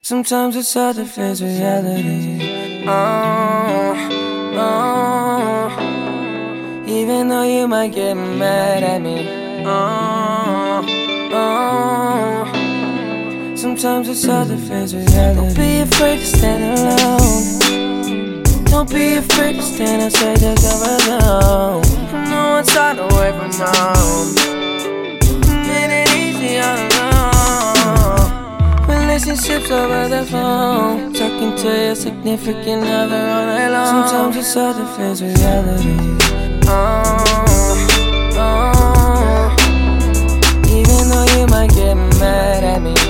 Sometimes it's hard to face reality. Even though you might get mad at me. Sometimes it's hard to face reality. Don't be afraid to stand alone. Don't be afraid to stand outside the comfort zone. No one's trying away from home. Made it easy all alone. Relationships over the phone. Talking to your significant other all night long. Sometimes it's hard to face reality. Even though you might get mad at me.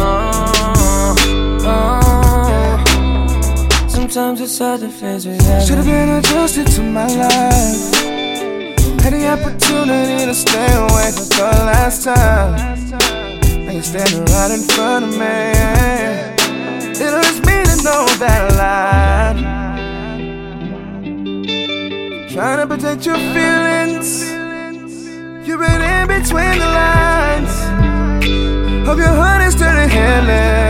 Sometimes it's hard to face reality. Should've been adjusted to my life. Had the opportunity to stay away for the last time. Now you're standing right in front of me. It hurts me to know that I lied. Trying to protect your feelings. You've been in between the lines. Hope your heart is turning healing.